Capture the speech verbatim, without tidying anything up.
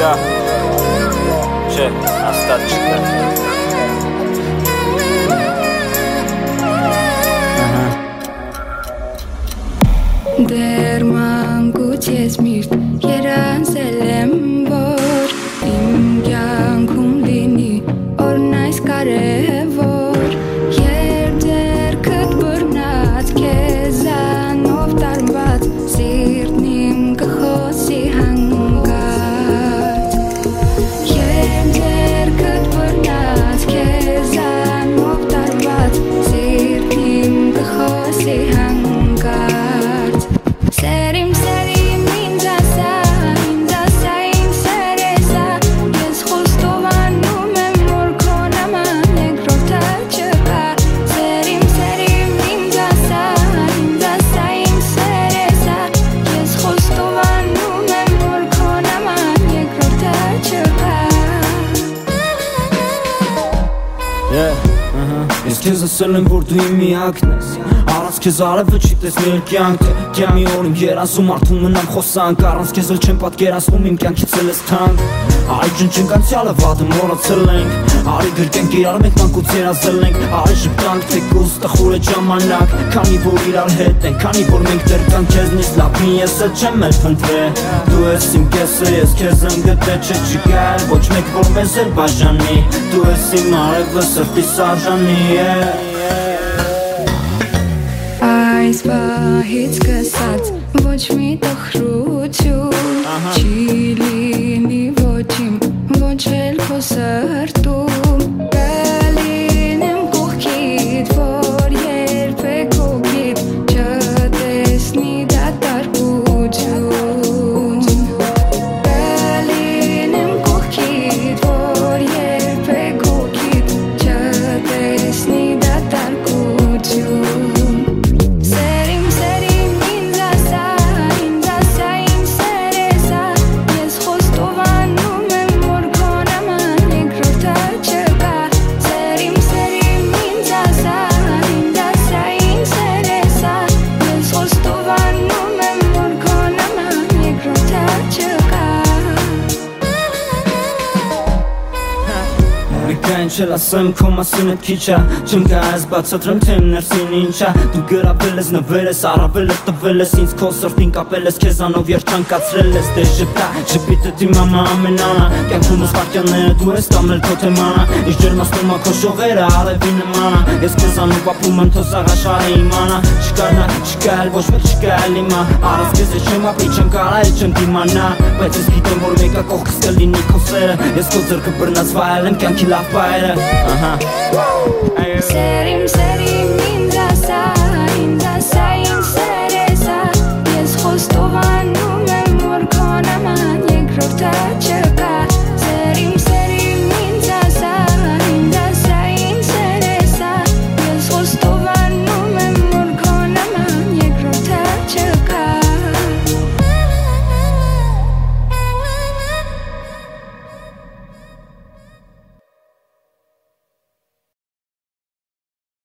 Ja Չէ, հաստատ չկա Դեռ մանկուց ես միշտ երազել եմ, որ իմ կյանքում լինի օրն այս կարևոր Երբ ձեռքդ բռնած քեզանով տարված սիրտն իմ կխոսի հանգարտ Երբ ձեռքդ բռնած քեզանով տարված սիրտն իմ կխոսի հանգարտ Serim serim ինձ ասա, ինձ ասա իմ սերեսա Ես խոստովանում եմ, որ քո նման երկրորդը չկա Serim serim ինձ ասա, ինձ ասա իմ սերեսա Ես խոստովանում եմ, որ քո նման երկրորդը չկա Yeah, uh-huh Ես քեզ ասել եմ, որ դու իմ միակն ես Առանց քեզ արևը չի տեսնել կյանքը Կյա մի օր իմ երազում արդում մնամ խոսանք Առանց քեզ էլ չեմ պատկերացնում իմ կյանքից էլ ես թանկ Արի ջնջենք անցյալը վատը մոռացել ենք Արի գրկենք իրար մենք մանկուց երազել ենք Արի ժպտանք թեկուզ տխուր է ժամանակ Քանի որ իրար հետ ենք, քանի որ մենք դեռ կանք քեզնից լավ մի ես էլ չեմ էլ փնտրել Դու ես իմ կեսը, ես քեզ եմ գտել չէ չկա էլ ոչ մեկ որ մեզ էլ բաժանի Դու ես իմ արևը սրտիս արժանի Այս պահից սկսած ոչ մի տխրություն Չի լինի ոչ իմ, ոչ էլ քո սրտում Կլինեմ կողքիդ, որ երբեք հոգիդ Չտեսնի դատարկություն Կլինեմ կողքիդ, որ երբեք հոգիդ Չտեսնի դատարկություն Չել ասեմ քո մասին էդ քիչ ա Չեմ գա այս բացատրեմ թե իմ ներսին ինչ ա Դու գրավել ես նվեր ես առավել ես տվել ես Ինձ քո սրտին կապել ես քեզանով երջանկացրել ես Դե ժպտա ժպիտը դիմամա ամենանա Կյանքում սպարտյանները դու ես կամ էլ քո թեմանա Ինչ ջերմացնում ա քո շողերը արևի նմանա Ես քեզանով ապրում եմ թո սաղաշարը իմանա Չկա նա չկա էլ ոչ մեկ չկա էլ իմա Առանց քեզ ես չեմ ապրի չեմ կարա էլ չեմ դիմանա Բայց ես գիտեմ որ մեկը կողքս կլինի քո սերը Ես քո ձեռքը բռնած վայել եմ կյանքի լավ բայ Uh-huh. Serim serim